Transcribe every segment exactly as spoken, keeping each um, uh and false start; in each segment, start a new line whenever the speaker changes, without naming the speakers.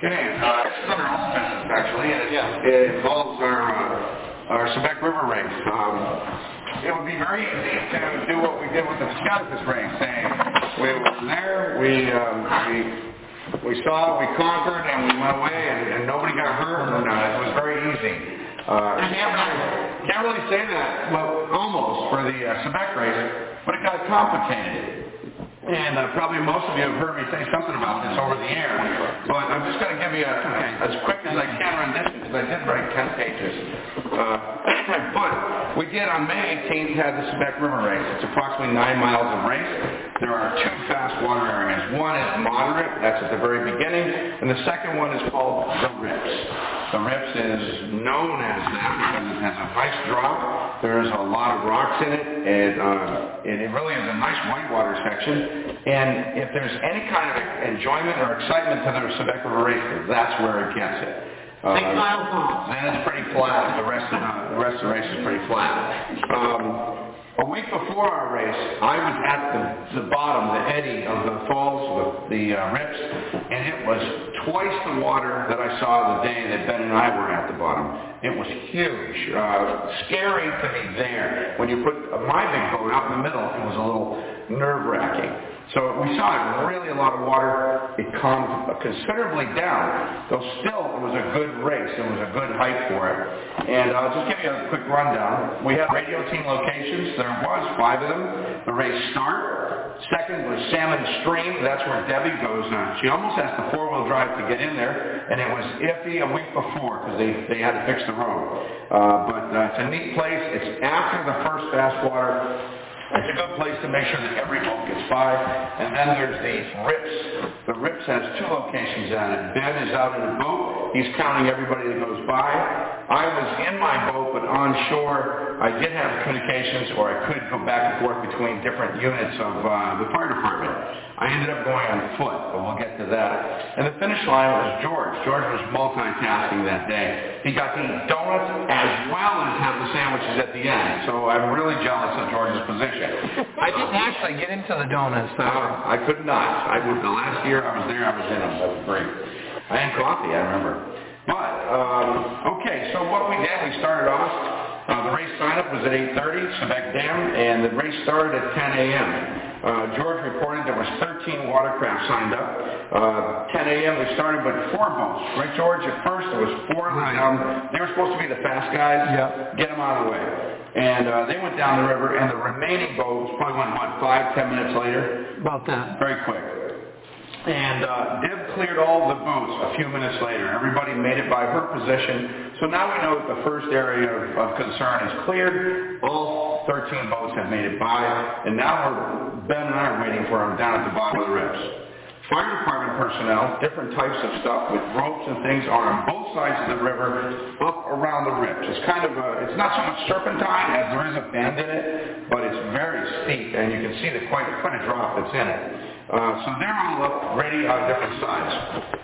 Okay, uh, this is under all business actually, and it, yeah. it involves our uh, our Sebec River race. Um, it would be very easy to do what we did with the Scoutus race. Saying we were there, we um, we we saw, we conquered, and we went away, and, and nobody got hurt, and uh, it was very easy. Uh, can't really, can't really say that, well, almost for the uh, Sebec race, but it got complicated. And uh, probably most of you have heard me say something about this over the air, but I'm just going to give you a, okay, as quick as I can rendition, because I did write ten pages. Uh, but we did on May eighteenth have the Sebec River race. It's approximately nine miles of race. There are two fast water areas. One is moderate, that's at the very beginning, and the second one is called the Rips. The Rips is known as that because it has a nice drop. There's a lot of rocks in it, and uh, it really is a nice whitewater section. And if there's any kind of enjoyment or excitement to the Sebec River race, that's where it gets it. Uh, then it's pretty flat. The rest of the, the rest of the race is pretty flat. Um, A week before our race, I was at the, the bottom, the eddy of the falls, the, the uh, Rips, and it was twice the water that I saw the day that Ben and I were at the bottom. It was huge, uh, scary to be there. When you put my big boat out in the middle, it was a little nerve-wracking. So we saw really a lot of water. It calmed considerably down, though still it was a good race. It was a good height for it. And I'll just give you a quick rundown. We had radio team locations. There was five of them. The race start. Second was Salmon Stream. That's where Debbie goes. Uh, she almost has the four-wheel drive to get in there, and it was iffy a week before because they, they had to fix the road. Uh, but uh, it's a neat place. It's after the first fast water. It's a good place to make sure that every boat gets by. And then there's these Rips. The Rips has two locations on it. Ben is out in a boat. He's counting everybody that goes by. I was in my boat, but on shore, I did have communications, or I could go back and forth between different units of uh, the fire department. I ended up going on foot, but we'll get to that. And the finish line was George. George was multitasking that day. He got to eat donuts as well as have the sandwiches at the end. So I'm really jealous of George's position.
I didn't actually get into the donuts, though.
Uh, I could not. I would, the last year I was there, I was in them. That was great. I had coffee, I remember. But, um, okay, so what we did, we started off, uh, the race sign-up was at eight thirty, Sebec Dam, and the race started at ten a.m. Uh, George reported there was thirteen watercraft signed up. Uh, ten a.m. we started with four boats. Right, George? At first there was four.
Right.
Um, they were supposed to be the fast guys.
Yep.
Get them out of the way. And uh, they went down the river, and the remaining boats probably went, what, five, ten minutes later?
About that.
Very quick. And uh, Deb cleared all the boats a few minutes later. Everybody made it by her position. So now we know that the first area of, of concern is cleared. All thirteen boats have made it by. And now we're, Ben and I are waiting for them down at the bottom of the Rips. Fire department personnel, different types of stuff with ropes and things are on both sides of the river up around the Rips. It's kind of a, it's not so much serpentine as there is a bend in it, but it's very steep and you can see the quite, quite a drop that's in it. Uh, so they're all up ready on different sides.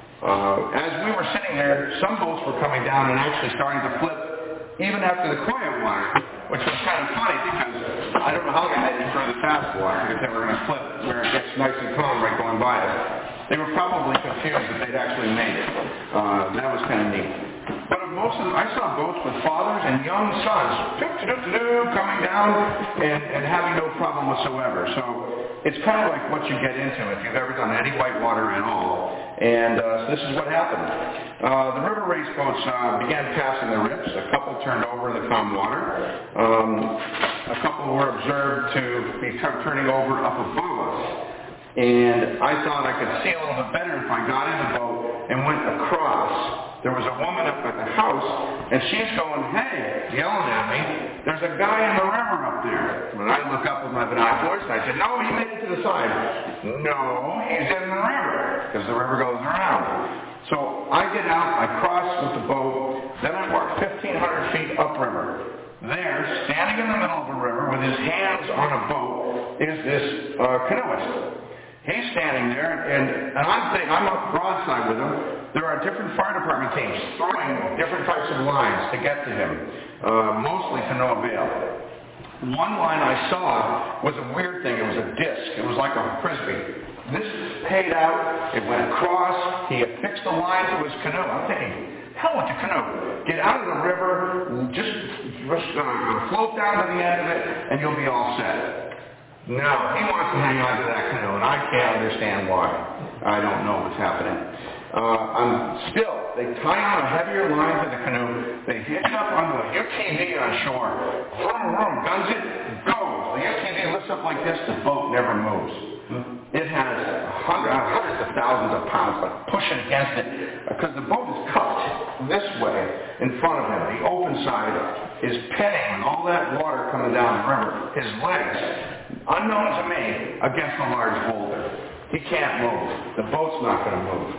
Uh, as we were sitting there, some boats were coming down and actually starting to flip even after the quiet water, which was kind of funny because I don't know how they had for the fast water if they were going to flip where it gets nice and calm right going by us. They were probably confused that they'd actually made it. Uh, that was kind of neat. But of most of them, I saw boats with fathers and young sons coming down and, and having no problem whatsoever. So it's kind of like what you get into if you've ever done any whitewater at all. And uh, so this is what happened. Uh, the river race boats uh, began passing the Rips. A couple turned over in the calm water. Um, a couple were observed to be t- turning over up above us. And I thought I could see a little bit better if I got in the boat and went across. There was a woman up at the house, and she's going, hey, yelling at me, there's a guy in the river up there. When I look up with my binoculars, I said, no, he made it to the side. No, he's in the river, because the river goes around. So I get out, I cross with the boat, then I walk fifteen hundred feet upriver. There, standing in the middle of the river with his hands on a boat, is this uh, canoeist. He's standing there, and, and I'm thinking, I'm up broadside with him. There are different fire department teams throwing different types of lines to get to him, uh, mostly to no avail. One line I saw was a weird thing. It was a disc. It was like a frisbee. This paid out, it went across, he affixed the line to his canoe. I'm thinking, hell with the canoe. Get out of the river, just, just uh, float down to the end of it, and you'll be all set. No, he wants to hang on to that canoe, and I can't understand why. I don't know what's happening. Uh, I'm still, they tie on a heavier line to the canoe, they hitch up onto a U T V on shore, vroom, vroom, guns it, goes. The U T V lifts up like this, the boat never moves. It has hundreds, hundreds of thousands of pounds, like pushing against it, because the boat is cupped this way in front of him. The open side is pinning with all that water coming down the river. His legs, unknown to me, against a large boulder. He can't move. The boat's not going to move.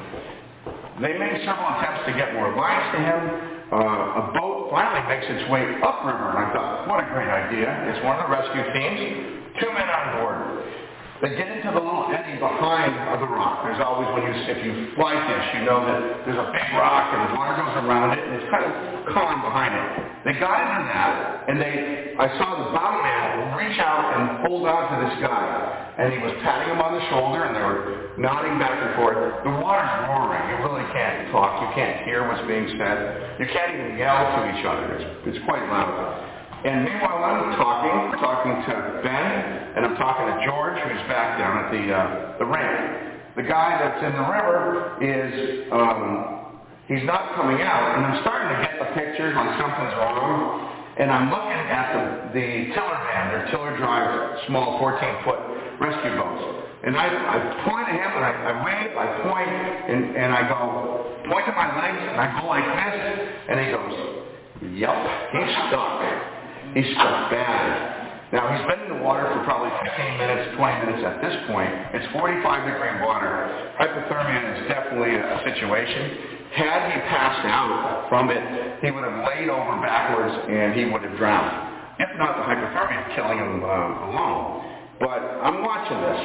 They made several attempts to get more lines to him. Uh, a boat finally makes its way upriver, and I thought, what a great idea. It's one of the rescue teams. Two men on board. They get into the little eddy behind the rock. There's always, when you, if you fly fish, you know that there's a big rock and the water goes around it, and it's kind of calm behind it. They got into that, and they, I saw the bottom man reach out and hold on to this guy. And he was patting him on the shoulder, and they were nodding back and forth. The water's roaring. You really can't talk. You can't hear what's being said. You can't even yell to each other. It's, it's quite loud. And meanwhile, I'm talking, talking to Ben, and I'm talking to George, who's back down at the uh, the ramp. The guy that's in the river is, um, he's not coming out, and I'm starting to get the pictures when something's wrong. And I'm looking at the, the tiller van, their tiller drive, small fourteen-foot rescue boats. And I, I point at him, and I, I wave, I point, and, and I go, point to my legs, and I go like this, and he goes, yup, he's stuck. He's stuck bad. Now, he's been in the water for probably fifteen minutes, twenty minutes at this point. It's forty-five degree water. Hypothermia is definitely a situation. Had he passed out from it, he would have laid over backwards and he would have drowned. If not, the hypothermia killing him uh, alone. But I'm watching this.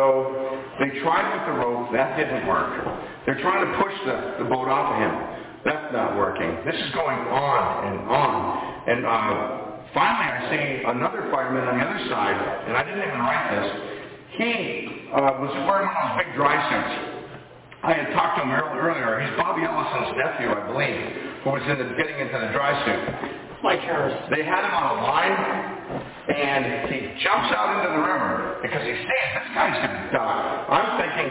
So they tried with the rope. That didn't work. They're trying to push the, the boat off of him. That's not working. This is going on and on. And uh, finally, I see another fireman on the other side, and I didn't even write this. He uh, was wearing one of those big dry suits. I had talked to him earlier. He's Bobby Ellison's nephew, I believe, who was in the, getting into the dry suit. Mike Harris. They had him on a line, and he jumps out into the river because he's saying, this guy's going to die. I'm thinking,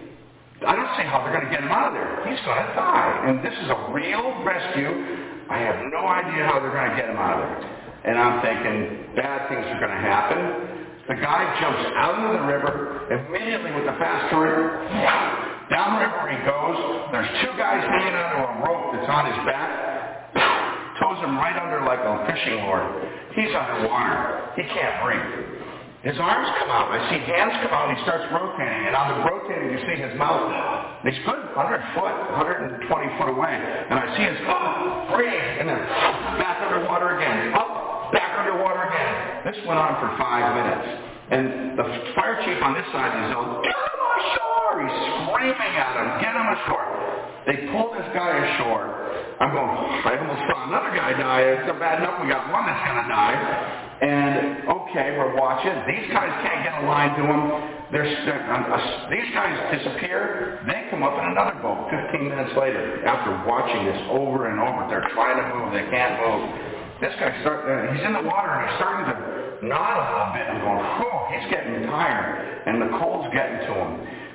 I don't see how they're going to get him out of there. He's going to die. And this is a real rescue. I have no idea how they're going to get him out of there. And I'm thinking, bad things are going to happen. The guy jumps out into the river, immediately with the fast current, down the river he goes. There's two guys hanging onto a rope that's on his back, tows him right under like a fishing lure. He's underwater. He can't breathe. His arms come out. I see hands come out, and he starts rotating. And on the rotating, you see his mouth. He's good, one hundred foot, one hundred twenty foot away. And I see his mouth breathe, and then back underwater again. Up, back underwater again. This went on for five minutes. And the fire chief on this side is yelling, get him ashore! He's screaming at him, get him ashore. They pull this guy ashore. I'm going, I almost saw another guy die. It's bad enough we got one that's going to die. And, okay, we're watching. These guys can't get a line to him. They're, uh, uh, these guys disappear. They come up in another boat fifteen minutes later after watching this over and over. They're trying to move. They can't move. This guy, start, uh, he's in the water, and he's starting to nod a little bit. I'm going, whew, he's getting tired. And the cold's getting to him.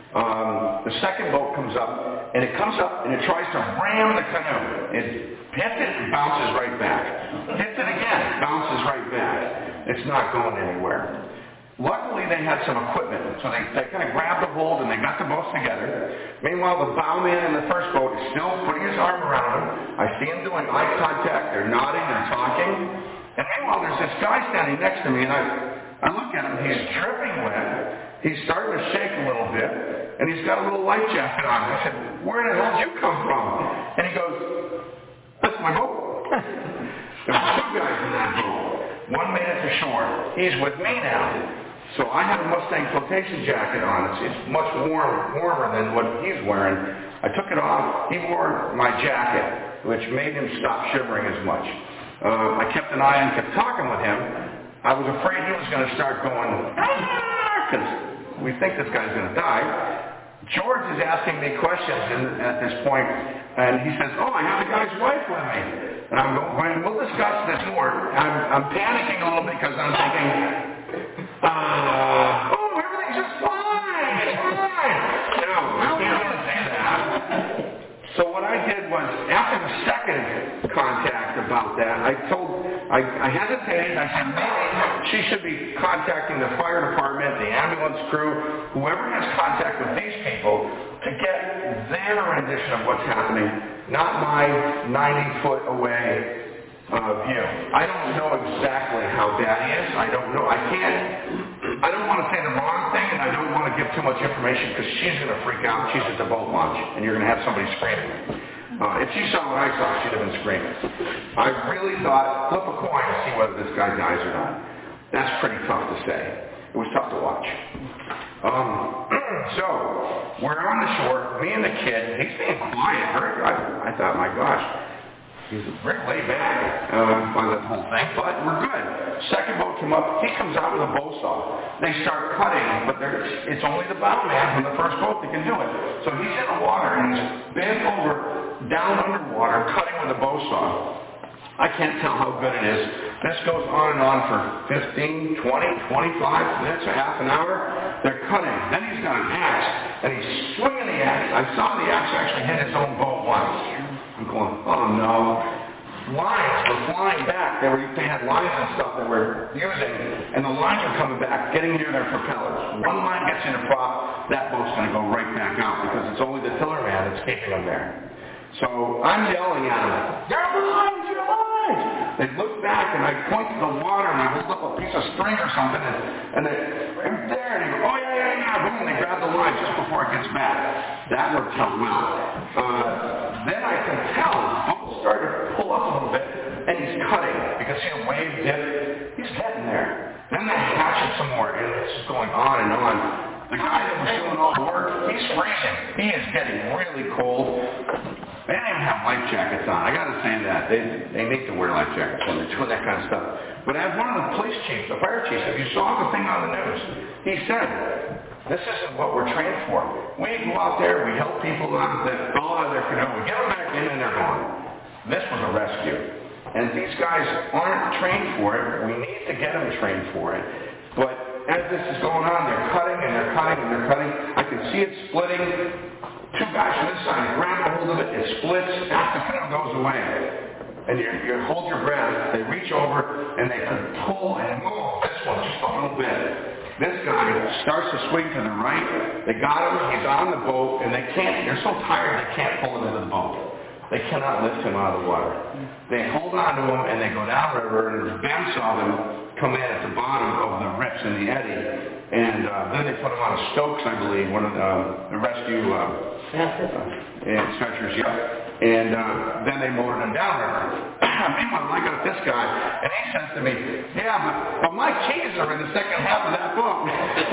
Um, the second boat comes up, and it comes up, and it tries to ram the canoe. It hits it and bounces right back. Hits it again, bounces right back. It's not going anywhere. Luckily, they had some equipment, so they, they kind of grabbed the hold, and they got the boats together. Meanwhile, the bowman in the first boat is still putting his arm around him. I see him doing eye contact. They're nodding and talking. And meanwhile, there's this guy standing next to me, and I, I look at him. He's dripping wet. He's starting to shake a little bit, and he's got a little life jacket on. I said, where the hell did you come from? And he goes, that's my boat. There were two guys in that boat. One made it to shore. He's with me now. So I have a Mustang flotation jacket on. It's, it's much warm, warmer than what he's wearing. I took it off. He wore my jacket, which made him stop shivering as much. Uh, I kept an eye on, kept talking with him. I was afraid he was going to start going, because we think this guy's going to die. George is asking me questions in, at this point, and he says, oh, I have the guy's wife with me. And I'm going, we'll discuss this more. I'm, I'm panicking a little because I'm thinking, uh, oh, everything's just fine, it's fine. No, I can't really say that. So what I did was, after the second contact about that, I told, I, I hesitated, I said, maybe she should be contacting the fire department, the ambulance crew, whoever has contact with these people, to get their rendition of what's happening, not my ninety foot away uh, view. I don't know exactly how bad he is. I don't know. I can't, I don't want to say the wrong thing, and I don't want to give too much information because she's going to freak out. She's at the boat launch, and you're going to have somebody screaming. Uh, if she saw what I saw, she'd have been screaming. I really thought, flip a coin to see whether this guy dies or not. That's pretty tough to say. It was tough to watch. Um, so, we're on the shore, me and the kid, he's being quiet. Very, I, I thought, my gosh, he's very laid back uh, by the whole thing, but we're good. Second boat came up, he comes out with a bow saw. They start cutting, but it's only the bow man from the first boat that can do it. So he's in the water, and he's bent over, down underwater, cutting with a bow saw. I can't tell how good it is. This goes on and on for fifteen, twenty, twenty-five minutes, a half an hour. They're cutting. Then he's got an axe, and he's swinging the axe. I saw the axe actually hit his own boat once. I'm going, oh no. Lines were flying back. They, were, they had lines and stuff that we're using, and the lines are coming back, getting near their propellers. One line gets in a prop, that boat's going to go right back out because it's only the tiller man that's keeping them there. So I'm yelling at them, your lines, your lines! They look back, and I point to the water, and I hold up a piece of string or something, and, and they, right there, and they go, oh yeah, yeah, yeah, boom, they grab the line just before it gets back. That worked out well. Uh, then I can tell, the boat started to pull up a little bit, and he's cutting, because see the wave dip, he's getting there. Then they hatch it some more, and it's just going on and on. The guy that was doing all the work, he's freezing. He is getting really cold. They didn't even have life jackets on. I got to say that. They, they need to wear life jackets when they're doing that kind of stuff. But as one of the police chiefs, the fire chiefs, if you saw the thing on the news, he said, this isn't what we're trained for. We go out there, we help people out that fall out of their canoe, we get them back in and they're gone. This was a rescue. And these guys aren't trained for it. We need to get them trained for it. But as this is going on, they're cutting and they're cutting and they're cutting. I can see it splitting. Two guys from this side grab a hold of it, it splits, half the canoe goes away. And you, you hold your breath, they reach over, and they can pull and move this one just a little bit. This guy starts to swing to the right, they got him, he's on the boat, and they can't, they're so tired they can't pull him into the boat. They cannot lift him out of the water. They hold on to him, and they go downriver, and Ben saw them come in at the bottom of the rips in the eddy, and uh, then they put him on a Stokes, I believe, one of the, uh, the rescue uh, and stretchers, yeah. And uh, then they motored him downriver. Meanwhile, I got this guy, and he says to me, yeah, but, but my keys are in the second half of that boat.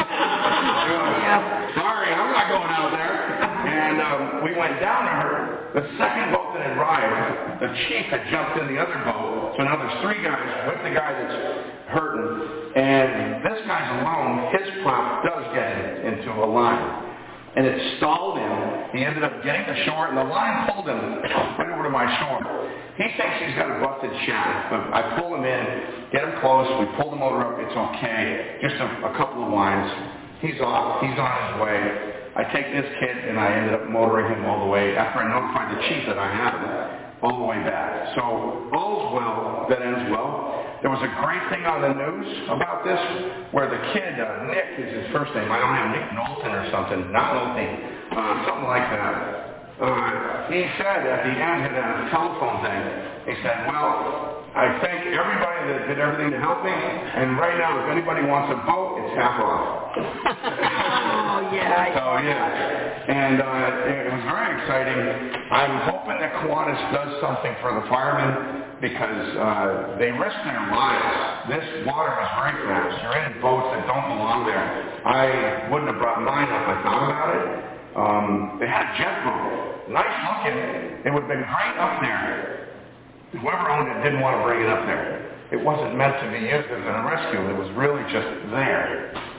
Yeah. Sorry, I'm not going out there. And um, we went down to her. The second boat that had arrived, the chief had jumped in the other boat, so now there's three guys with the guy that's hurting, and this guy's alone. His prop does get into a line. And it stalled him. He ended up getting to shore, and the line pulled him right over to my shore. He thinks he's got a busted shaft, but I pull him in, get him close, we pull the motor up, it's okay. Just a, a couple of lines. He's off, he's on his way. I take this kid, and I ended up motoring him all the way, after I notified the chief that I had him, all the way back. So, all's well that ends well. There was a great thing on the news about this, where the kid, uh, Nick is his first name. I don't have Nick Knowlton or something, not Knowlton, uh, something like that. Uh, he said at the end of the telephone thing, he said, well, I thank everybody that did everything to help me, and right now, if anybody wants a boat, it's half off.
Oh, yeah.
So, yeah. And uh, it was very exciting. I'm hoping that Kiwanis does something for the firemen, because uh, they risk their lives. This water is very fast. You're in boats that don't belong there. I wouldn't have brought mine up. I thought about it. Um, they had a jet boat. Nice looking. It would have been great up there. Whoever owned it didn't want to bring it up there. It wasn't meant to be used as a rescue. It was really just there.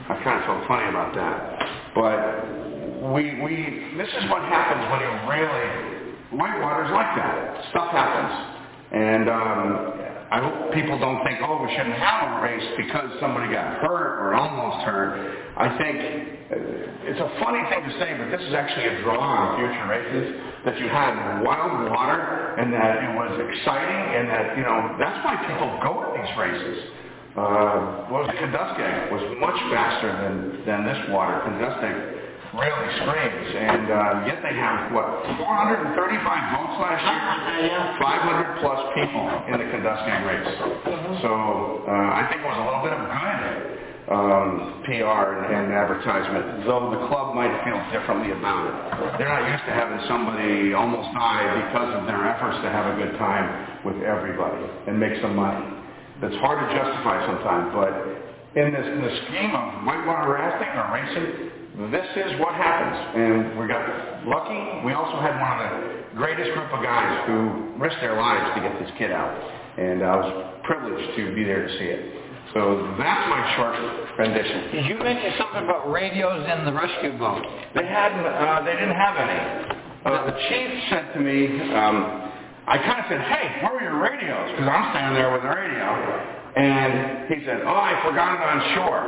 I kind of felt funny about that. But we, we, this is what happens when you really, whitewater's like that. Stuff happens. And um, I hope people don't think, oh, we shouldn't have a race because somebody got hurt or almost hurt. I think uh, it's a funny thing to say, but this is actually a draw on future races, that you had wild water and that it was exciting and that, you know, that's why people go to these races. Uh, what was the Kenduskeag was much faster than, than this water. Kenduskeag really screams, and uh, yet they have, what, four hundred thirty-five votes last year? five hundred plus people in the Kenduskeag race. So uh, I think it was a little bit of good um, P R and, and advertisement, though the club might feel differently about it. They're not used to having somebody almost die because of their efforts to have a good time with everybody and make some money. That's hard to justify sometimes, but in this in the scheme of whitewater rafting or racing, this is what happens. And we got lucky. We also had one of the greatest group of guys who risked their lives to get this kid out. And I was privileged to be there to see it. So that's my short rendition.
Did you mention something about radios in the rescue boat?
They hadn't, uh, they didn't have any. Uh, the chief said to me, um, I kind of said, hey, where were your radios? Because I'm standing there with a radio. And he said, oh, I forgot it on shore.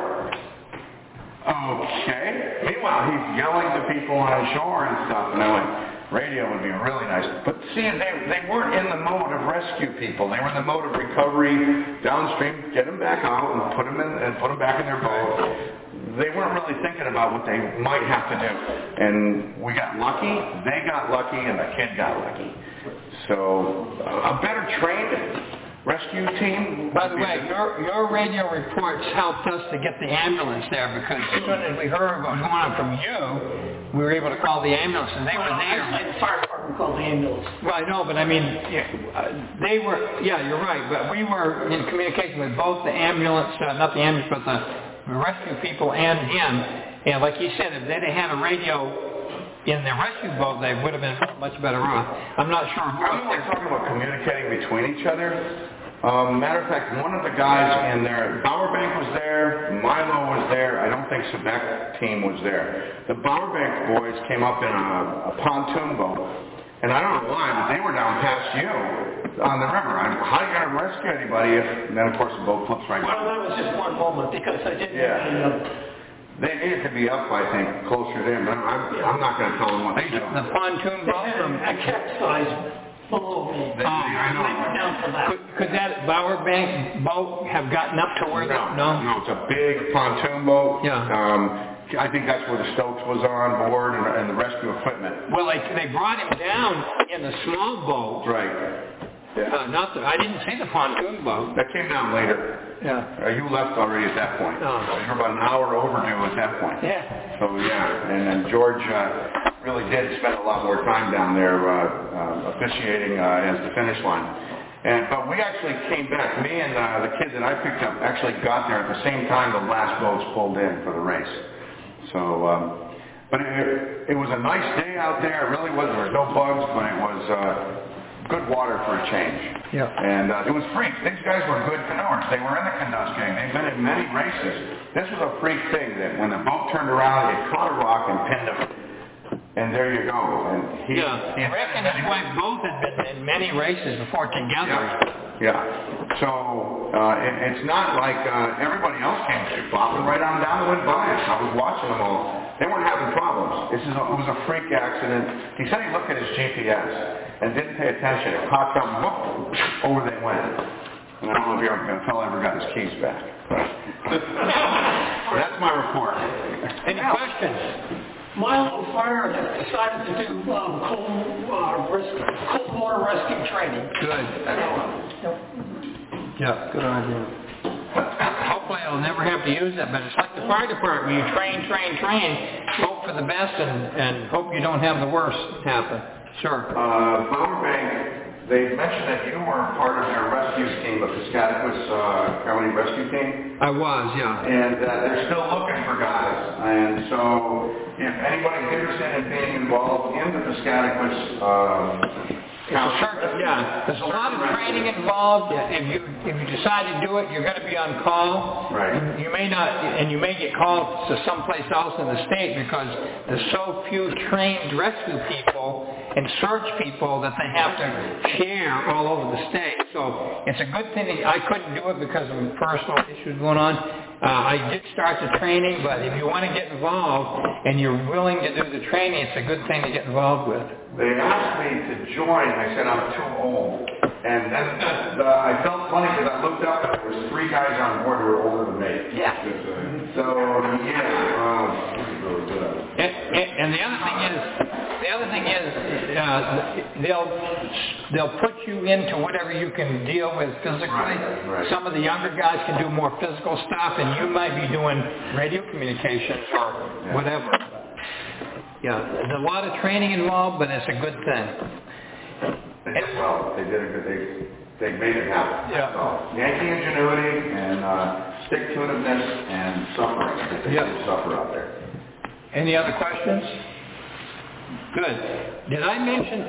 Okay. Meanwhile, he's yelling to people on shore and stuff. And I went, radio would be really nice. But see, they, they weren't in the mode of rescue people. They were in the mode of recovery, downstream, get them back out and put them in and put them back in their boat. They weren't really thinking about what they might have to do. And we got lucky, they got lucky, and the kid got lucky. So uh, a better trained rescue team.
By the way, your, your radio reports helped us to get the ambulance there, because as soon as we heard what was going on from you, we were able to call the ambulance, and they
well,
were there.
Actually, the fire department called the ambulance.
Well, I know, but I mean, uh, they were, yeah, you're right, but we were in communication with both the ambulance, uh, not the ambulance, but the rescue people and him, and like you said, if they'd had a radio in their rescue boat, they would have been much better off. I'm not sure.
I'm only talking about communicating between each other. Um, matter of fact, one of the guys in there, Bowerbank was there, Milo was there, I don't think Sebek team was there. The Bowerbank boys came up in a, a pontoon boat, and I don't know why, but they were down past you on the river. I, how are you going to rescue anybody if, and then of course the boat flips right
Well,
down.
that was just one moment, because I didn't
Yeah.
you know,
They needed to be up, I think, closer to them. I'm, I'm, I'm not going to tell them what to do.
The pontoon
they
boat
had
from...
a capsize below me.
They- I know.
They were down for that.
Could, could that Bowerbank boat have gotten up to where
No,
that... No?
no, it's a big pontoon boat.
Yeah.
Um, I think that's where the Stokes was on board and, and the rescue equipment.
Well, they, they brought him down in a small boat.
Right. Yeah.
Uh, not the, I didn't see the pontoon boat.
That came down later.
Yeah.
Uh, you left already at that point.
Oh.
You were about an hour overdue at that point.
Yeah.
So yeah, and then George uh, really did spend a lot more time down there uh, uh, officiating uh, as the finish line. And but we actually came back. Me and uh, the kid that I picked up actually got there at the same time the last boats pulled in for the race. So, um, but it, it was a nice day out there. It really was. There were no bugs, but it was. Uh, Good water for a change.
Yeah.
And uh, it was freak. These guys were good canoers. They were in the Kenduskeag. They've been in many races. This was a freak thing that when the boat turned around, it caught a rock and pinned him. And there you go. And he,
Yeah.
he
Rick and his wife both had been in many races before together.
Yeah. yeah. So uh, it, it's not like uh, everybody else came bopping right on down and went by us. I was watching them all. They weren't having problems. This is a, it was a freak accident. He said he looked at his G P S and didn't pay attention. It caught something, whoop, over they went. And I don't know if the fellow ever got his keys back. That's my report.
Any questions?
Milo Fire has decided to do um, cold, uh, rescue, cold water rescue training.
Good. Yeah, good idea. Hopefully I'll never have to use it, but it's like the fire department. You train, train, train, hope for the best, and, and hope you don't have the worst happen. Sure.
Uh, Bowerbank, they mentioned that you were part of their rescue team, the Piscataquis uh, County Rescue Team.
I was, yeah.
And uh, they're still looking for guys. And so if anybody's interested in being involved in the Piscataquis um,
It's a search, Yeah, there's a lot of training involved. If you if you decide to do it, you're going to be on call.
Right.
You, you may not, and you may get called to someplace else in the state because there's so few trained rescue people and search people that they have to share all over the state. So it's a good thing that I couldn't do it because of personal issues going on. Uh, I did start the training, but if you want to get involved and you're willing to do the training, it's a good thing to get involved with.
They asked me to join. I said I'm too old. And then uh, I felt funny because I looked up and there was three guys on board who were older than me.
Yeah.
So, yeah. Um,
and, and, and the other thing is, the other thing is, uh, they'll they'll put you into whatever you can deal with physically.
Right, right.
Some of the younger guys can do more physical stuff, and you might be doing radio communications or
Yeah.
whatever. Yeah, there's a lot of training involved, but it's a good thing.
They did well. They did a good. They they made it happen.
Yeah.
So Yankee ingenuity and uh, stick-to-itiveness and suffering. I think they
Yeah.
did suffer out there.
Any other questions? Good. Did I mention